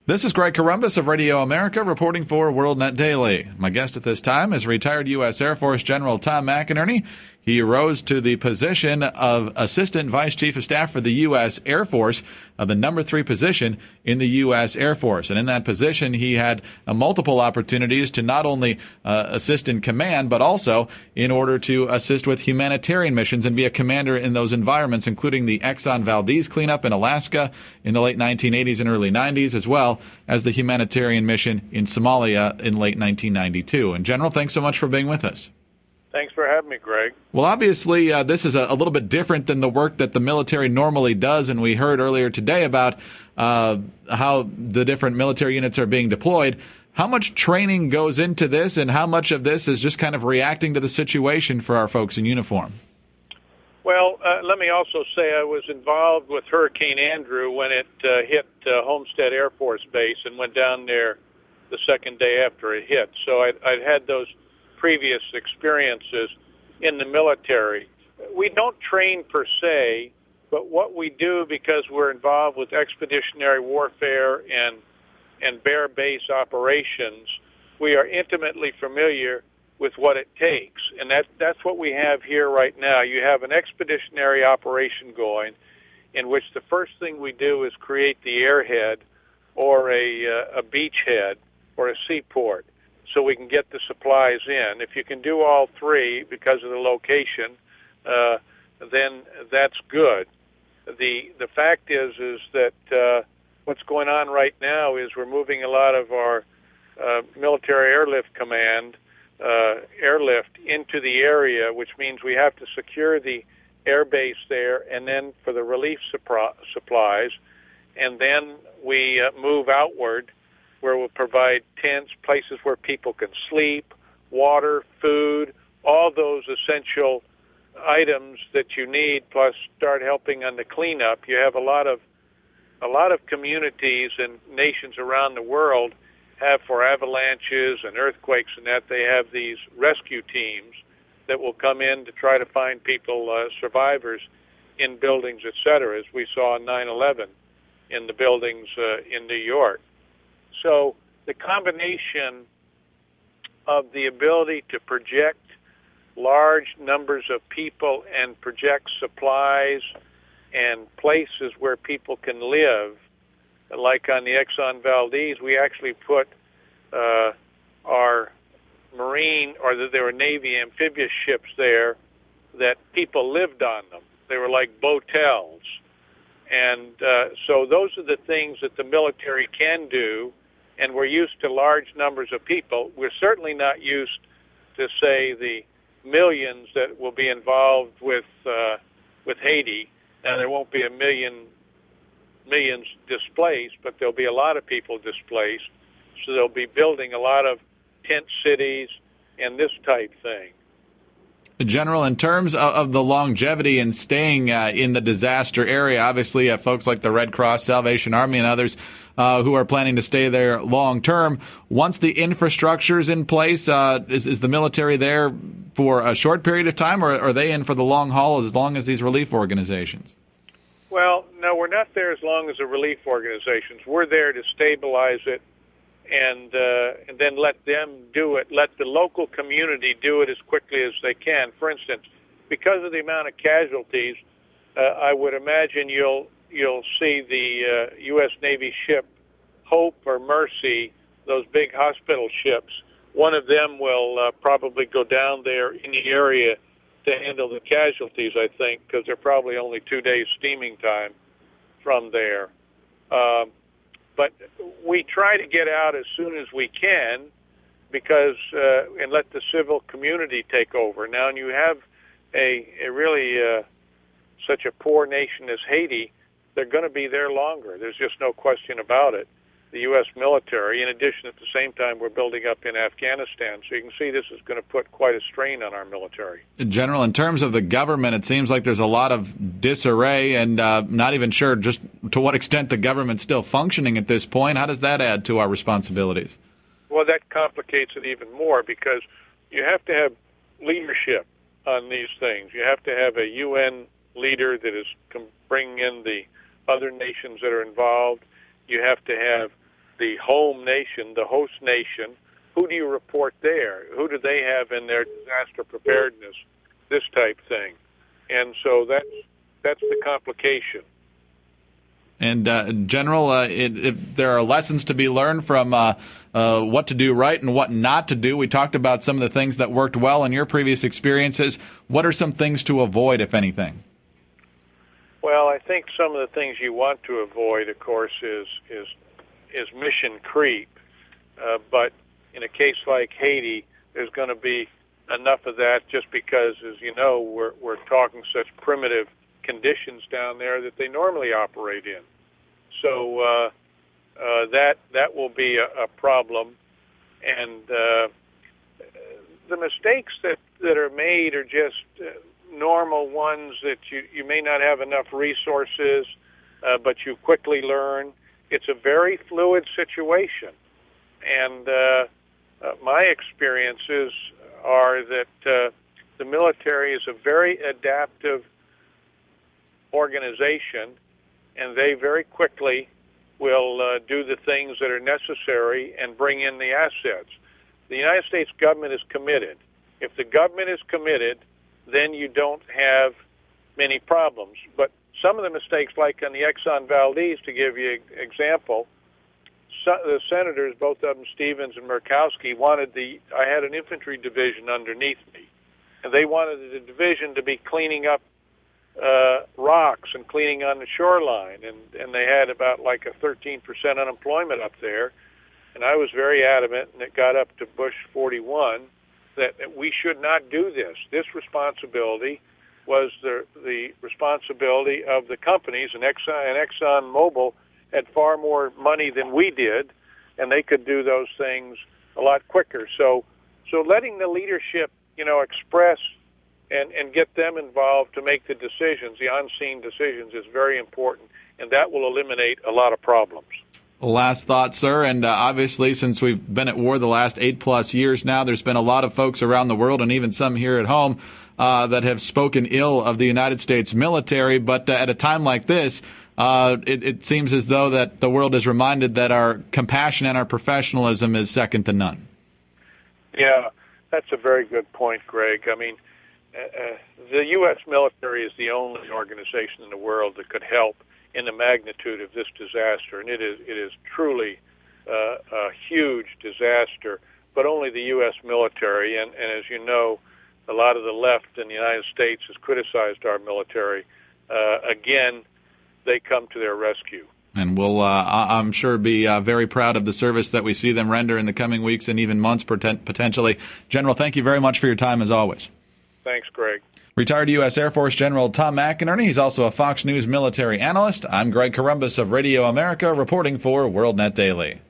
This is Greg Corombos of Radio America reporting for WorldNet Daily. My guest at this time is retired U.S. Air Force General Tom McInerney. He rose to the position of Assistant Vice Chief of Staff for the U.S. Air Force, the number 3 position in the U.S. Air Force. And in that position, he had multiple opportunities to not only assist in command, but also in order to assist with humanitarian missions and be a commander in those environments, including the Exxon Valdez cleanup in Alaska in the late 1980s and early 90s, as well as the humanitarian mission in Somalia in late 1992. And General, thanks so much for being with us. Thanks for having me, Greg. Well, obviously, this is a little bit different than the work that the military normally does, and we heard earlier today about how the different military units are being deployed. How much training goes into this, and how much of this is just kind of reacting to the situation for our folks in uniform? Well, let me also say I was involved with Hurricane Andrew when it hit Homestead Air Force Base and went down there the second day after it hit. So I'd had those previous experiences in the military. We don't train per se, but what we do, because we're involved with expeditionary warfare and bear base operations, we are intimately familiar with what it takes. And that's what we have here right now. You have an expeditionary operation going in which the first thing we do is create the airhead or a beachhead or a seaport, so we can get the supplies in. If you can do all three because of the location, then that's good. The fact is that what's going on right now is we're moving a lot of our military airlift command airlift into the area, which means we have to secure the air base there, and then for the relief supplies, and then we move outward, where we'll provide tents, places where people can sleep, water, food, all those essential items that you need, plus start helping on the cleanup. You have a lot of communities and nations around the world have, for avalanches and earthquakes and that, they have these rescue teams that will come in to try to find people, survivors in buildings, etc., as we saw on 9/11 in the buildings in New York. So the combination of the ability to project large numbers of people and project supplies and places where people can live, like on the Exxon Valdez, we actually put our Marine, or there were Navy amphibious ships there that people lived on them. They were like botels. And so those are the things that the military can do, and we're used to large numbers of people. We're certainly not used to, say, the millions that will be involved with Haiti. Now, there won't be millions displaced, but there'll be a lot of people displaced. So they'll be building a lot of tent cities and this type thing. General, in terms of the longevity and staying in the disaster area, obviously folks like the Red Cross, Salvation Army, and others who are planning to stay there long term, once the infrastructure is in place, is the military there for a short period of time, or are they in for the long haul as long as these relief organizations? Well, no, we're not there as long as the relief organizations. We're there to stabilize it and then let them do it, let the local community do it as quickly as they can. For instance, because of the amount of casualties, I would imagine you'll see the U.S. Navy ship Hope or Mercy, those big hospital ships. One of them will probably go down there in the area to handle the casualties, I think, because they're probably only 2 days steaming time from there. But we try to get out as soon as we can because and let the civil community take over. Now, when you have a really such a poor nation as Haiti, they're going to be there longer. There's just no question about it. The U.S. military, in addition, at the same time, we're building up in Afghanistan. So you can see this is going to put quite a strain on our military. General, in terms of the government, it seems like there's a lot of disarray and not even sure just to what extent the government's still functioning at this point. How does that add to our responsibilities? Well, that complicates it even more because you have to have leadership on these things. You have to have a UN leader that is bringing in the other nations that are involved. You have to have the home nation, the host nation, who do you report there? Who do they have in their disaster preparedness? This type thing. And so that's the complication. And General, if there are lessons to be learned from what to do right and what not to do. We talked about some of the things that worked well in your previous experiences. What are some things to avoid, if anything? Well, I think some of the things you want to avoid, of course, is mission creep. But in a case like Haiti, there's going to be enough of that just because, as you know, we're talking such primitive conditions down there that they normally operate in. So that will be a problem. And the mistakes that are made are just normal ones that you may not have enough resources, but you quickly learn. It's a very fluid situation. And my experiences are that the military is a very adaptive organization, and they very quickly will do the things that are necessary and bring in the assets. The United States government is committed. If the government is committed, then you don't have many problems. But some of the mistakes, like on the Exxon Valdez, to give you an example, the senators, both of them, Stevens and Murkowski, I had an infantry division underneath me, and they wanted the division to be cleaning up rocks and cleaning on the shoreline, and they had about like a 13% unemployment up there, and I was very adamant, and it got up to Bush 41, that we should not do this. This responsibility was the responsibility of the companies, and Exxon Mobil had far more money than we did, and they could do those things a lot quicker. So letting the leadership, express and get them involved to make the decisions, the on-scene decisions, is very important, and that will eliminate a lot of problems. Last thought, sir, and obviously since we've been at war the last 8+ years now, there's been a lot of folks around the world and even some here at home that have spoken ill of the United States military, but at a time like this, it seems as though that the world is reminded that our compassion and our professionalism is second to none. Yeah, that's a very good point, Greg. I mean, the U.S. military is the only organization in the world that could help in the magnitude of this disaster, and it is truly a huge disaster, but only the U.S. military. And as you know, a lot of the left in the United States has criticized our military. Again, they come to their rescue. And we'll, I'm sure, be very proud of the service that we see them render in the coming weeks and even months potentially. General, thank you very much for your time as always. Thanks, Greg. Retired U.S. Air Force General Tom McInerney. He's also a Fox News military analyst. I'm Greg Corombos of Radio America, reporting for WorldNet Daily.